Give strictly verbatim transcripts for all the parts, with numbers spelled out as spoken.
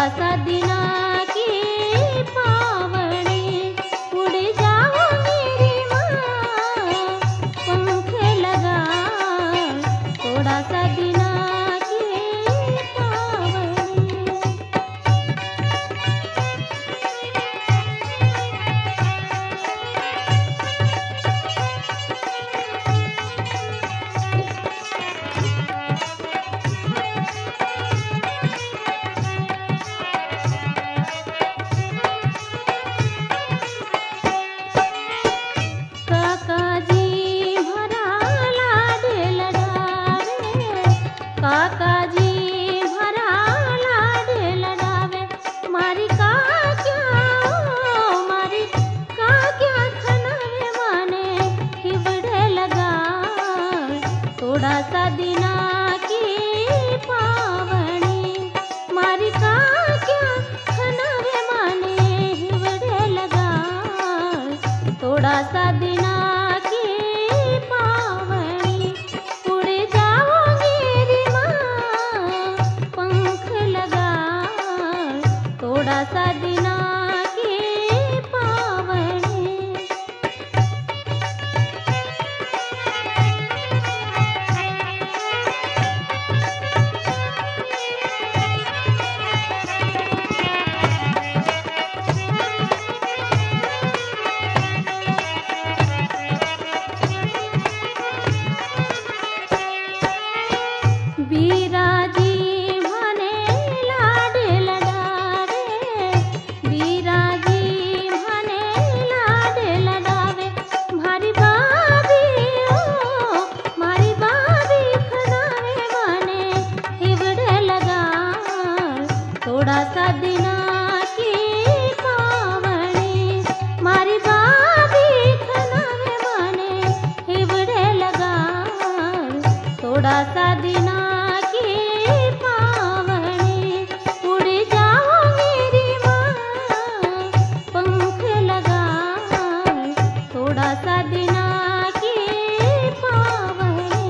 थोड़ा सा दिना की पावनी उड़ जाओ मेरी माँ पंख लगा थोड़ा सा दिना की पावनी। काका जी भरा लाड लडावे मारी का क्या मारी का क्या खनावे माने हिवड़े लगा थोड़ा सा दिना की पावनी मारी का क्या खनावे माने हिवड़े लगा थोड़ा सा दिना थोड़ा सा दिना की पावनी। बीराजी थोड़ा सा दिना की पावनी मारी बाबी खनावे माने हिवड़े लगा थोड़ा सा दिना की पावनी उड़ जाओ मेरी माँ पंख लगा थोड़ा सा दिना की पावनी।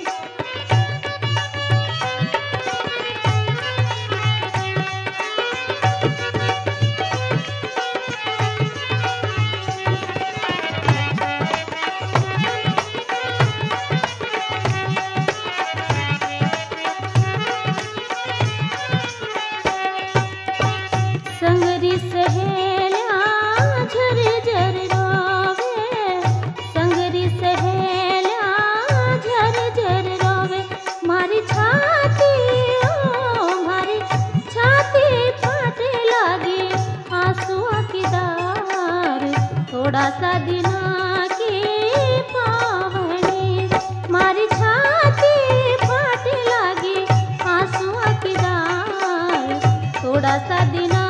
संगरी सहेलिया झर झर रोवे संगरी सहेलिया झर झर रोवे मारी छाती ओ मारी छाती फाटे लगी आंसुओं की धार थोड़ा सा दिना की पावनी मारी छाती फाटे लगी आंसुओं की धार थोड़ा सा दिना